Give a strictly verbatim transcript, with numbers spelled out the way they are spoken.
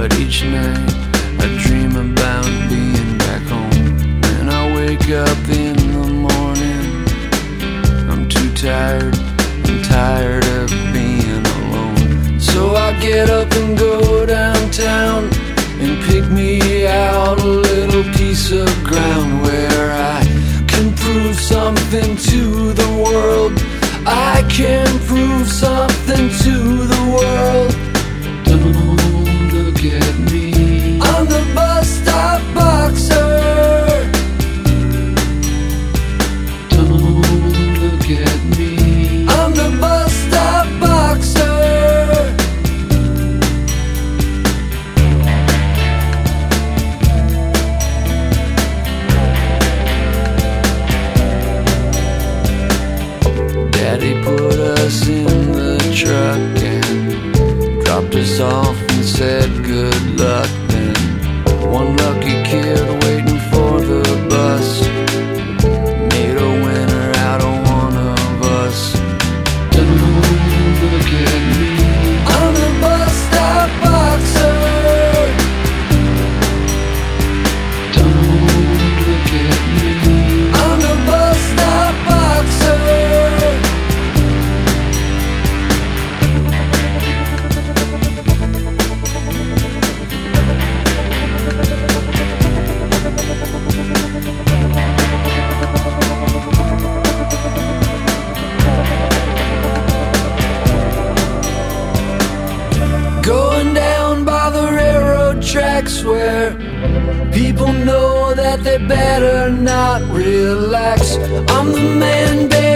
But each night I dream about being back home. When I wake up in the morning, I'm too tired, I'm tired of being alone. So I get up and go downtown and pick me out a little piece of ground where I can prove something to the world. I can prove something to the world. Don't look at me, I'm the bus stop boxer. Don't look at me, I'm the bus stop boxer. Daddy put us in the truck and dropped us off and said good luck. Then one lucky kid waiting for the bus made a winner out of one of us. Don't look at me, I'm the bus stop boxer. Don't look at me, I'm the bus stop boxer. Going down by the railroad tracks where people know that they better not relax. I'm the man, baby.